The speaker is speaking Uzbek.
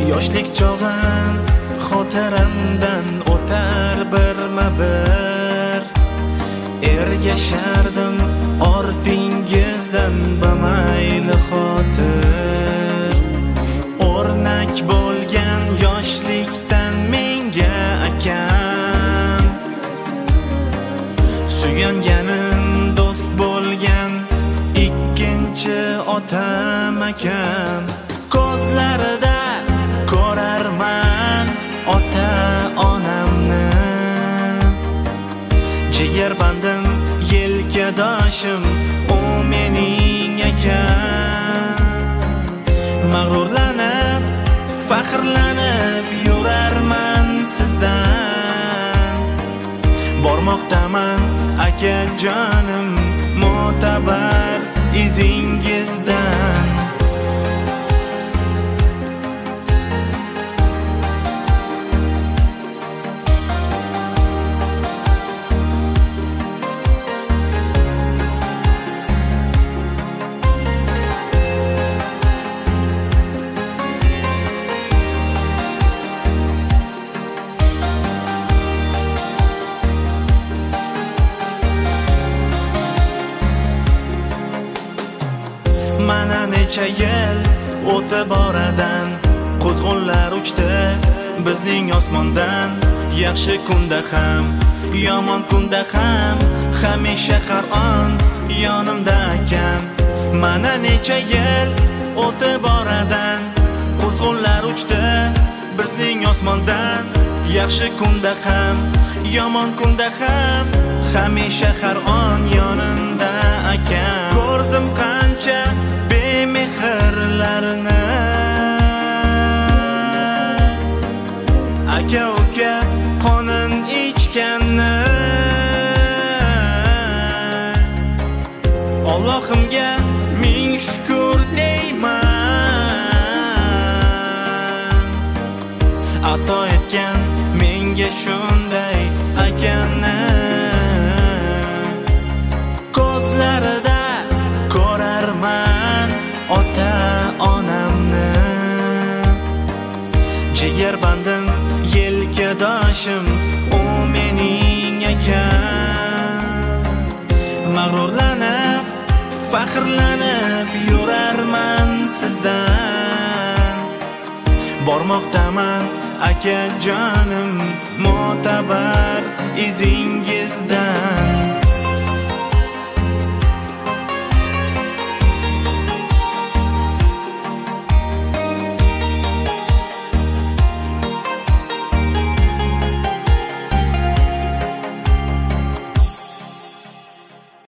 Yoshlik chog'im xotiramdan o'tar birma-bir. Ergashardim ortingizdan bamayli xotir. O'rnak bo'lgan yoshlikdan menga akam, suyanganim do'st bo'lgan ikkinchi otam akam. Ko'zlarida ko'rarman ota-onamni, jigar bandim, yelkadoshim, u mening akam. Mag'rurlanib, faxrlanib yurarman sizdan. Bormoqdaman akajonim, mo'tabar izingizdan. Mana necha yil o'tib oradan, quzg'unlar uchdi bizning osmondan. Yaxshi kunda ham, yomon kunda ham, hamisha har on yonimda akam. Mana necha yil o'tib oradan, quzg'unlar uchdi bizning osmondan. Yaxshi kunda ham, yomon kunda ham, hamisha har on yonimda akam. Ko'rdim qancha bemehrlarini, aka uka qonin ichganni. Allohimga ming shukr deyman, ato etgan menga shunday akani. Ko'zlarida ko'rarman ota-onamni, jigar bandim, yelkadoshim, u mening akam. Mag'rurlanib, faxrlanib yurarman sizdan. Bormoqdaman akajonim, mo'tabar izingiz